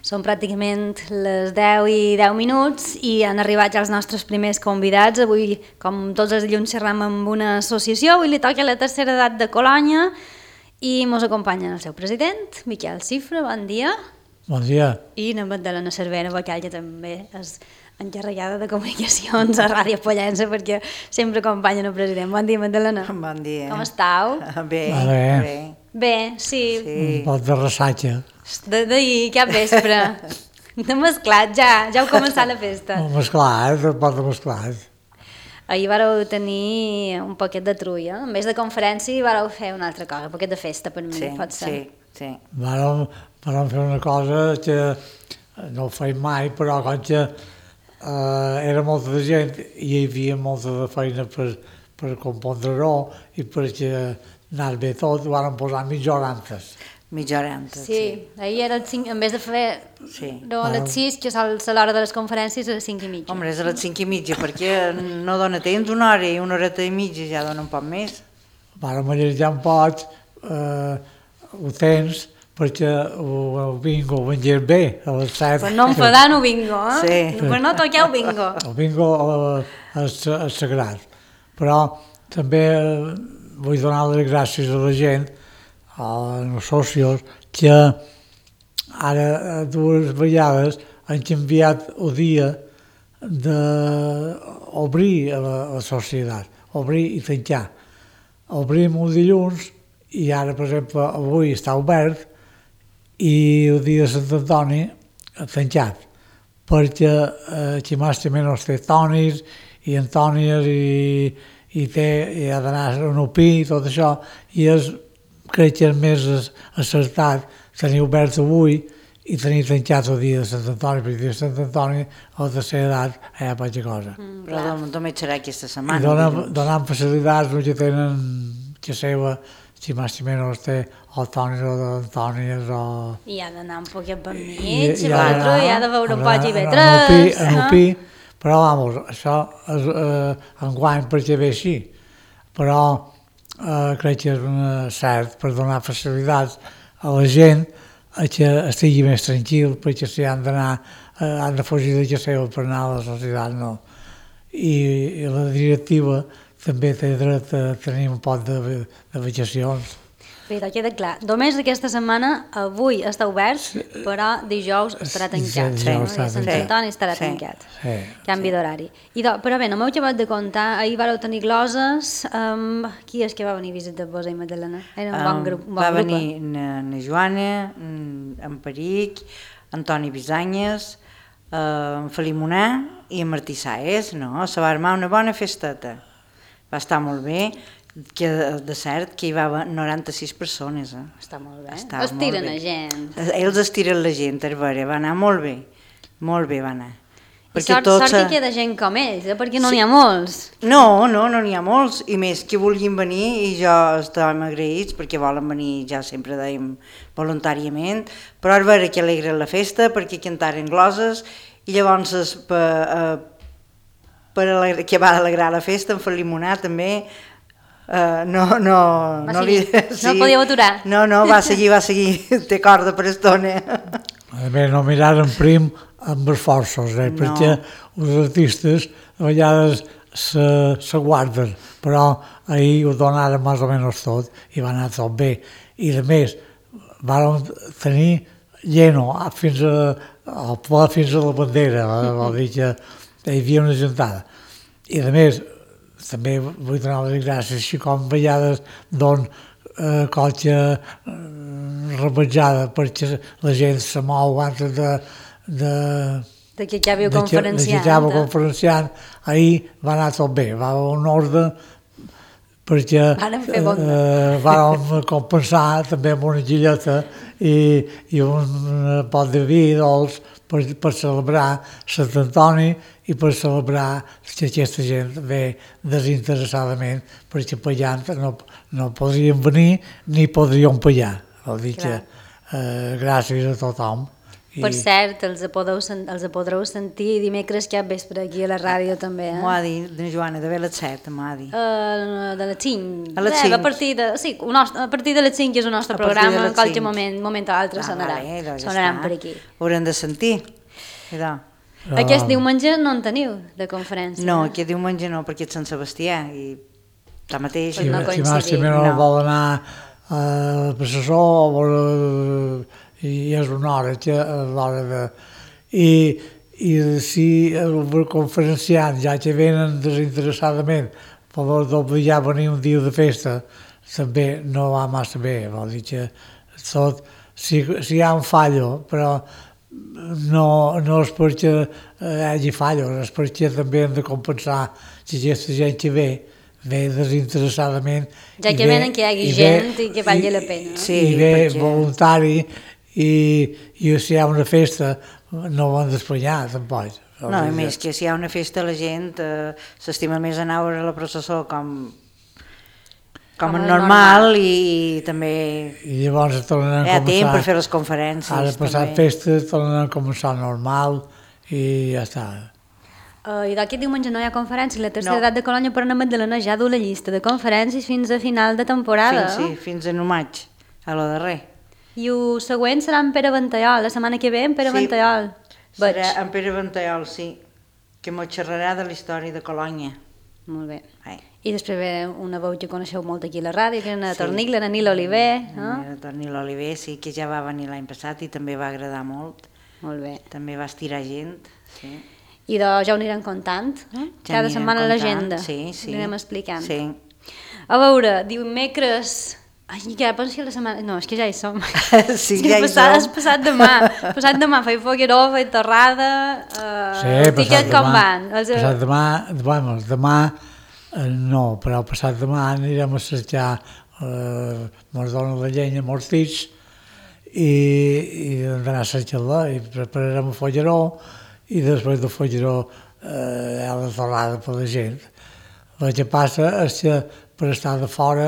Són pràcticament les 10 i 10 minuts i han arribat ja els nostres primers convidats. Avui, com tots els dilluns, xerram amb una associació. Avui li toca la tercera edat de Colònia i ens acompanya el seu president, Miquel Cifra. Bon dia. Bon dia. I la Magdalena Cervera, que ella també és encarregada de comunicacions a Ràdio Pollença, perquè sempre acompanyen el president. Bon dia, Magdalena. Bon dia. Com estàu? Bé, bé. Bé, sí. Un pot de ressatge. D'ahir, cap vespre. De mesclat, ja heu començat la festa. Mesclat, un pot de mesclat. Ahir vareu tenir un poquet de trulla. En vez de conferència, vareu fer una altra cosa, un poquet de festa per mi, pot ser. Sí. Vàrem fer una cosa que no ho feim mai, però com que era molta de gent i hi havia molta de feina per compondre-ho i perquè anés bé tot, ho vàrem posar mitja hora antes. Mitja hora antes, sí. Ahir era el 5, en vez de fer a les 6, que és a l'hora de les conferències, a les 5 i mitja. Home, és a les 5 i mitja, perquè no dona temps una hora i una horeta i mitja ja dona un poc més. Vàrem allotjar un pot, ho tens, perquè el bingo ho vengés bé a les 7. Però no enfadant el bingo, eh? Sí. Però no toqueu bingo. El bingo és sagrat, però també vull donar les gràcies a la gent, als socios, que ara dues vegades han canviat el dia d'obrir a la societat, obrir i tancar. Obrim el dilluns i ara, per exemple, avui està obert i el dia de Sant Antoni tancat, perquè qui més té menys té tonis i antònies i ha d'anar a un opí i tot això, i crec que és més acertat tenir obert avui i tenir tancat el dia de Sant Antoni, perquè el dia de Sant Antoni a la tercera edat hi ha poca cosa. Però només serà aquesta setmana. I donant facilitats els que tenen que seva, si més o menys té el Toni o d'Antònies o... I ha d'anar un poquet per mig, i l'altre i ha de veure un poc i B3. En opí, però, vamos, això és enguany perquè ve així. Però crec que és un cert per donar facilitats a la gent que estigui més tranquil, perquè si han d'anar, han de fugir de casa seva per anar a la societat, no. I la directiva també té dret a tenir un pot de vacacions. Però queda clar, només aquesta setmana, avui està obert, però dijous estarà tancat. Sant Antoni estarà tancat. Canvi d'horari. Però bé, no m'heu acabat de contar, ahir vareu tenir gloses, qui és que va venir a visitar-vos a Magdalena? Era un bon grup. Va venir na Joana, en Peric, Antoni Bisanyes, en Felip Monà i en Martí Saez, no? Se va armar una bona festeta. Va estar molt bé. Que de cert que hi va haver 96 persones. Està molt bé. Estiren la gent. Ells estiren la gent, és vera, va anar molt bé va anar. I sort que queda gent com ells, perquè no n'hi ha molts. No n'hi ha molts, i més que vulguin venir, i jo estàvem agraïts, perquè volen venir, ja sempre dèiem, voluntàriament, però és vera que alegren la festa, perquè cantaren gloses, i llavors per que va alegrar la festa, en Felip Monà també, no podíeu aturar. No, va seguir, té corda per estona. A més, no miraren prim amb esforços, perquè els artistes a vegades se guarden, però ahir ho donaren més o menys tot i va anar tot bé. I a més, vam tenir lleno fins a la bandera, vol dir que hi havia una gentada. I a més, també vull donar les gràcies, així com a vegades cotxe rebutjada perquè la gent se mou antes de que acabeu conferenciant. Ahir va anar tot bé, va haver un ordre perquè vàrem compensar també amb una gilleta i un pot de vi dolç per celebrar Sant Antoni i per celebrar que aquesta gent ve desinteressadament, perquè pallant no podrien venir ni podrien pallar. Vol dir que gràcies a tothom Per cert, els podreu sentir dimecres cap vespre aquí a la ràdio també. M'ho ha dit, Joana, de les 7, m'ho ha dit. De les 5. A les 5. A partir de les 5, que és el nostre programa, en qualsevol moment o altre sonaran per aquí. Haurem de sentir. Aquest diumenge no en teniu, de conferència? No, aquest diumenge no, perquè és Sant Sebastià i tanmateix no coincidim. Si no vol anar a la processó i és una hora, l'hora de... I si els conferenciants, ja que venen desinteressadament, per ja venir un dia de festa, també no va massa bé, vol dir que tot, si hi ha un fallo, però no és perquè hi hagi fallo, és perquè també hem de compensar si aquesta gent que ve desinteressadament. Ja que venen que hi hagi gent i que valgui la pena. I ve voluntari i si hi ha una festa no ho han d'esplanyar tampoc. No, a més que si hi ha una festa la gent s'estima més anar a veure la processó com normal i també i llavors tornen a començar temps per fer les conferències. Ara passat festa tornen a començar normal i ja està. I d'aquest diumenge no hi ha conferència, la tercera edat de Colònia per Ana Magdalena ja du la llista de conferències fins a final de temporada. Fins a maig, a lo darrer. I el següent serà en Pere Ventallol, la setmana que ve en Pere Ventallol. Serà en Pere Ventallol, sí, que m'ho xerrarà de la història de Colònia. Molt bé. I després ve una veu que coneixeu molt aquí a la ràdio, que és la Tornil, la Nil Oliver. La Tornil Oliver, sí, que ja va venir l'any passat i també va agradar molt. Molt bé. També va estirar gent, sí. I ja ho anirem contant, cada setmana a l'agenda. Sí. Anirem explicant. Sí. A veure, dimecres... Ai, ja penso que la setmana... No, és que ja hi som. Sí, ja hi som. És passat demà. Passat demà faig fogueró, faig torrada... Sí, passat demà. Demà no, però passat demà anirem a cercar mos dona la llenya amb els fills i hem d'anar a cercar-la i prepararem el fogueró i després del fogueró hi ha la torrada per la gent. El que passa és que per estar de fora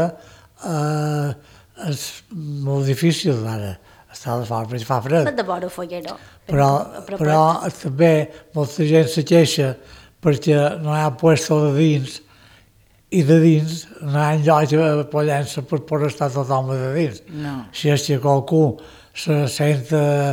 és molt difícil ara estar de fora perquè fa fred. De vora el fogueró. Però també molta gent se queixa perquè no hi ha puesto de dins i de dins no hi ha lloc a Pollença per poder estar tothom de dins. Si és que qualcú se sent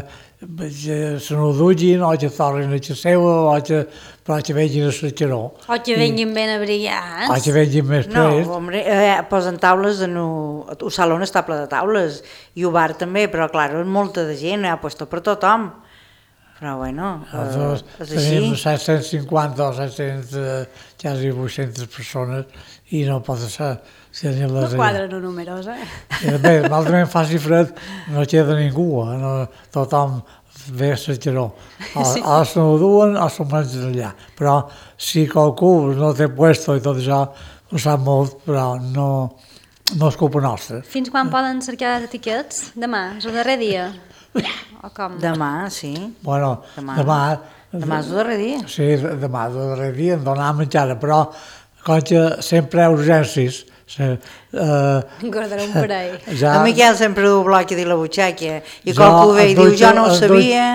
se no dugin o que tornin a casa seva però que vegin a cercaró. O que venguin ben abrigats. O que venguin més prest. No, hombre, posen taules, el saló està ple de taules i el bar també, però clar, és molta de gent, ha puesto per tothom. Però bueno, és així. Tenim 750 o 700, quasi 800 persones i no pot ser. No quadren els números, Bé, malament faci fred, no queda ningú, tothom ve a cercaró. O se no duen o se'n mengen allà. Però si qualcú no té puesto i tot això, ho sap molt, però no és culpa nostra. Fins quan poden cercar etiquets? Demà, és el darrer dia? O com? Demà, sí. Bueno, demà és el darrer dia. Sí, demà és el darrer dia, em donàvem encara, però com que sempre hi ha urgències, engordarà un parell. El Miquel sempre du bloc de la butxaca i qualcú ve i diu jo no ho sabia.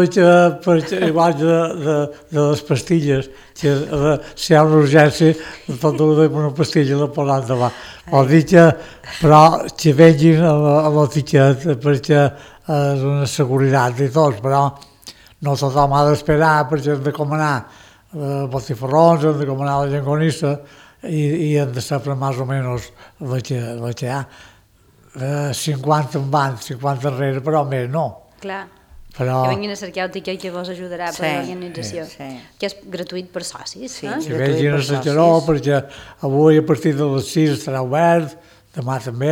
Igual de les pastilles, si hi ha una urgència tot donem una pastilla i la posem davant. Vol dir que, però que vengin a l'etiquet perquè és una seguretat i tot, però no tothom ha d'esperar perquè hem de comanar botifarrons, hem de comanar la llengonissa i hem de saber més o menys el que hi ha. 50 en van, 50 enrere, però més no. Clar, que venguin a cercar el tiquet que vos ajudarà per l'organització, que és gratuït per socis. Que vegin a cercaró, perquè avui a partir de les 6 estarà obert, demà també,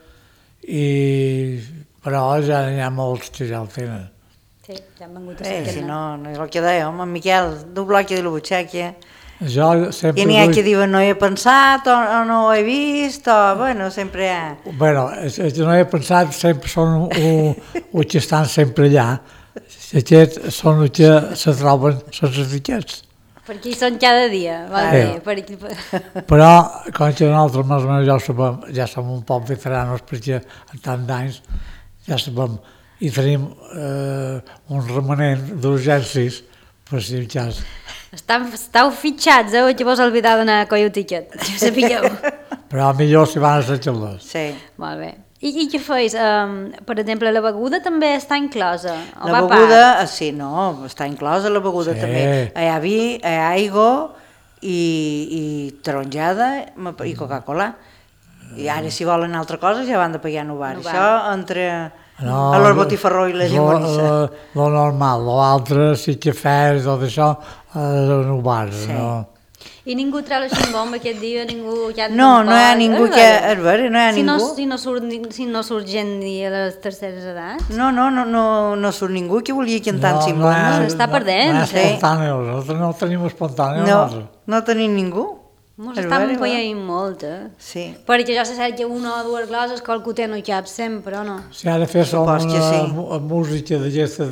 però ja n'hi ha molts que ja el tenen. Sí, ja han vengut a cercar. Si no, és el que dèiem, en Miquel, du bloc de la butxaca. I n'hi ha que diuen no hi he pensat o no ho he vist o bueno, sempre hi ha... Bueno, no hi he pensat sempre són els que estan sempre allà, aquests són els que se troben sense etiquets. Perquè hi són cada dia, però com que nosaltres més o menys ja som un poc veteranos perquè en tant d'anys ja sabem i tenim un remanent d'urgències per si un cas. Estàu fitxats, que vos oblidar d'anar a coll el tiquet, ja sapigueu. Però millor si van a les xalles. Sí. Molt bé. I què feis? Per exemple, la beguda també està inclosa? La beguda, sí, no, està inclosa la beguda també. Hi ha vi, hi ha aigua i taronjada i Coca-Cola. I ara si volen altra cosa ja van de pagar en un bar. Això entre a l'hort botifarró i la llimonissa. Lo normal, l'altre, si cafès, tot això, en un bar, no? I ningú treu la ximbomba aquest dia? Ningú... No hi ha ningú que... És vera, no hi ha ningú. Si no surt gent ni a les terceres edats? No surt ningú que volia cantar en ximbomba. S'està perdent. No és espontàneo, nosaltres no tenim espontàneo. No tenim ningú. Mos estan veient molt, Sí. Perquè jo sé que una o dues gloses qualcú té no hi cap sempre, o no? Si ha de fer una música d'aquesta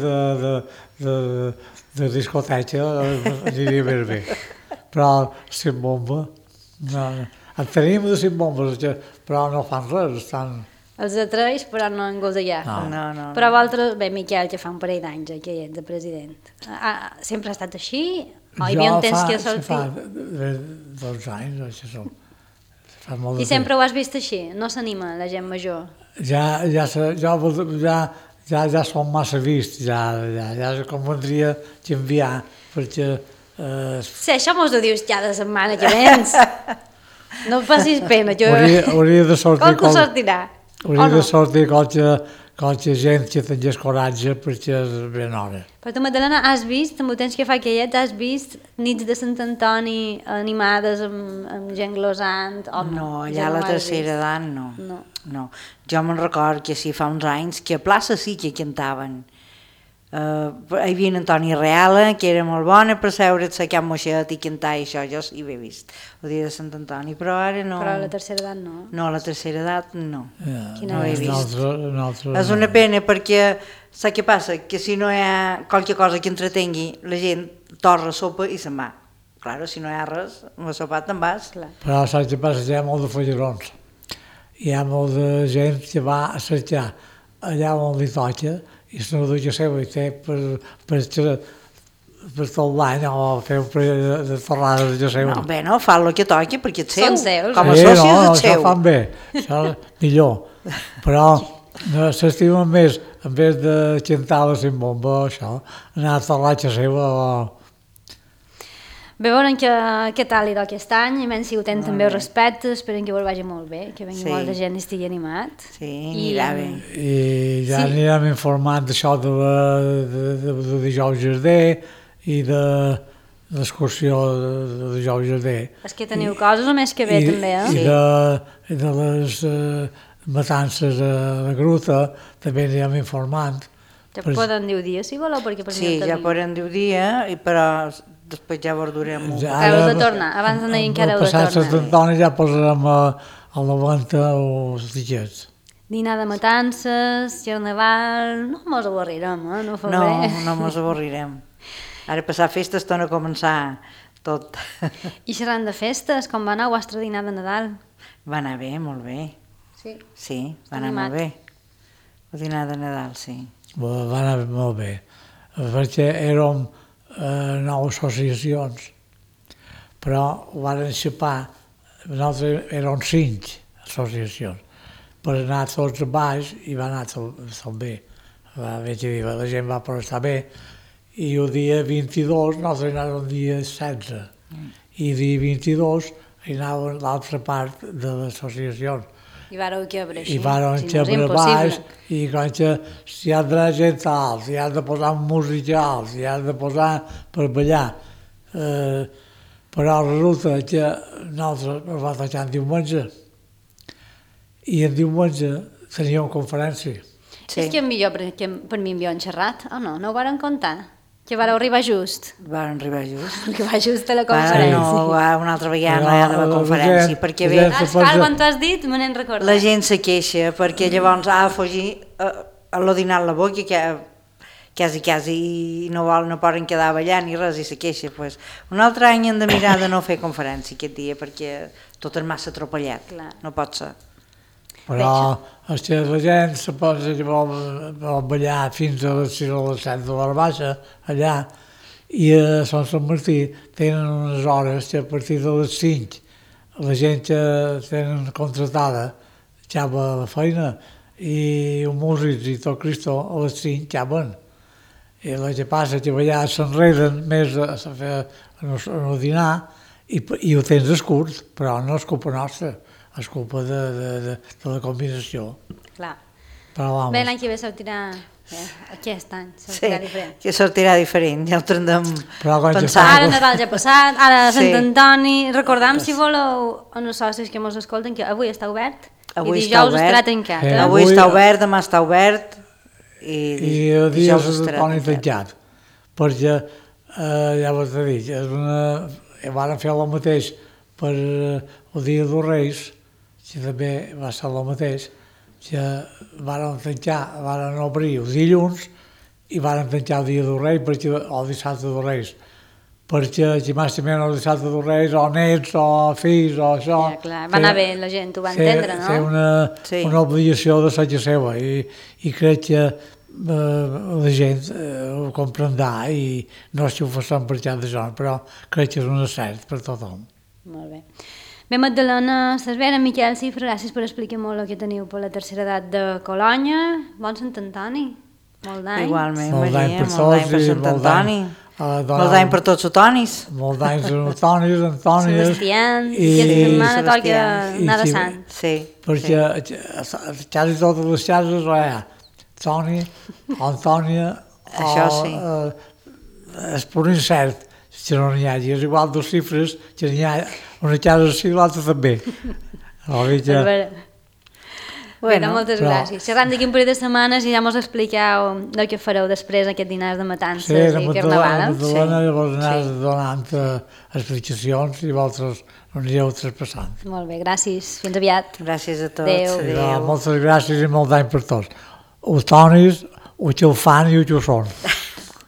de discoteca, aniria més bé. Però cimbomba, en tenim de cimbombes, però no fan res, estan... Els atreix, però no en gols allà. No. Però vosaltres, bé, Miquel, que fa un parell d'anys que ets de president, sempre ha estat així? O hi havia un temps que sol fer? Jo fa 12 anys, això som. I sempre ho has vist així? No s'anima la gent major? Ja som massa vist, ja convendria canviar, perquè... Sí, això mos ho dius cada setmana que vens. No passis pena, que... Hauria de sortir... Com sortirà? Hauria de sortir qualque gent que tingués coratge perquè és ben hora. Però tu, Magdalena, has vist, amb el temps que fa que hi ets, has vist nits de Sant Antoni animades amb gent glosant? No, allà a la tercera edat no. Jo me'n record que sí, fa uns anys, que a plaça sí que cantaven. Hi havia en Antoni Reala, que era molt bona per seure't a Can Moixet i cantar i això, jo sí ho he vist, el dia de Sant Antoni, però ara no... Però a la tercera edat no? No, a la tercera edat no, no ho he vist. És una pena perquè, saps què passa? Que si no hi ha qualque cosa que entretengui, la gent torra sopa i se'n va. Claro, si no hi ha res, amb la sopa te'n vas. Però saps què passa? Hi ha molt de fallarons. Hi ha molt de gent que va a cercar allà on li toca i se no duia seu i té per tot l'any o fer un parell de torrades de seu. No, bé, no, fa el que toqui perquè és seu. Són seus. Com a soci és seu. Això fan bé, això millor. Però s'estimen més, en vez de cantar la cimbomba, això, anar a torrar a seva o... Bé, veurem què tal idò aquest any, i menys si ho tenen també el respecte, esperem que ho vagi molt bé, que vengui molta gent i estigui animat. Sí, anirà bé. I ja anirem informant d'això de dijous Jardí i de l'excursió de dijous Jardí. És que teniu coses o més que bé també, eh? I de les matances a la gruta també anirem informant. Ja poden dir dia, si voleu, perquè per mi sí, ja poden dir dia, però després ja verdurem. Heu de tornar, abans de dir encara heu de tornar. Passat Sant Antoni ja posarem a la venda els tiquets. Dinar de matances, Carnaval... No mos avorrirem, no fa bé. No mos avorrirem. Ara passar festes torna a començar tot. I xerrant de festes, com va anar el vostre dinar de Nadal? Va anar bé, molt bé. Sí? Sí, va anar molt bé. El dinar de Nadal, sí. Va anar molt bé, perquè érem 9 associacions, però ho van enxapar, nosaltres érem 5 associacions, per anar tots a baix i va anar tot bé. La gent va estar bé, i el dia 22 nosaltres anàvem el dia 16, i el dia 22 anàvem l'altra part de les associacions. I vareu quebre així, I vareu quebre baix, i quan si ha d'anar gent alt, si ha de posar música alt, si ha de posar per ballar. Però resulta que nosaltres ens va tocar en diumenge, i en diumenge teníem conferència. Sí. És que millor per mi enviar un xerrat, o no? No ho varen contar? Que vareu arribar just? Varen arribar just. Que va just a la conferència. No, una altra vegada no hi ha d'haver conferència, perquè bé... Esclar, quan t'ho has dit, me n'hem recordat. La gent se queixa, perquè llavors ha de fugir a l'odinar la boca, quasi no poden quedar ballant ni res, i se queixa. Un altre any hem de mirar de no fer conferència aquest dia, perquè tot és massa atropellat, no pot ser. Però la gent se posa que vol ballar fins a les 6 o les 7 de l'hora baixa, allà, i a Sant Martí tenen unes hores que a partir de les 5 la gent que tenen contratada ja va a la feina i els músics i tot Cristo a les 5 ja van. I el que passa que allà s'enreden més a dinar i ho tens escurt, però no és culpa nostra, és culpa de la combinació. Clar. Però, bé, l'any que ve sortirà... Aquest any sortirà diferent. Sí, que sortirà diferent, ja ho tindrem pensat. Ara Nadal ja ha passat, ara Sant Antoni... Recordam, si voleu, a els socis que ens escolten, que avui està obert i dijous estarà tancat. Avui està obert, demà està obert i dijous estarà tancat. Perquè, ja vos he dit, van fer el mateix per el dia dels Reis, que també va ser el mateix, que van tancar, van obrir el dilluns i van tancar el dia dels Reis o el dissabte dels Reis, perquè màximament el dissabte dels Reis o nets o fills o això... Ja, clar, va anar bé, la gent ho va entendre, no? Fer una obligació de ser seva i crec que la gent ho comprendrà i no és que ho facin per cap de zona, però crec que és un acert per tothom. Molt bé. Bé, Magdalena Cervera, Miquel Cifra, gràcies per explicar molt el que teniu per la tercera edat de Colònia. Bon Sant Antoni. Molt d'any. Igualment, Maria, molt d'any per Sant Antoni. Molt d'any per tots els Tonis. Molt d'any per Antonis, Antònies. Sebastián, i aquesta setmana toca anar de Sant. Sí. Perquè quasi totes les cases hi ha Toni, Antònia, això sí. És per incert. Si no n'hi ha, és igual dos xifres, que n'hi ha una casa sí i l'altra també. Bueno, moltes gràcies. Xerrant d'aquí un parell de setmanes i ja mos expliqueu el que fareu després aquest dinars de matances i carnaval. Sí, llavors anàs donant explicacions i vosaltres no anireu traspassant. Molt bé, gràcies. Fins aviat. Gràcies a tots. Adéu. Moltes gràcies i molt d'any per tots. Els Tonis, o que ho fan i o que ho són.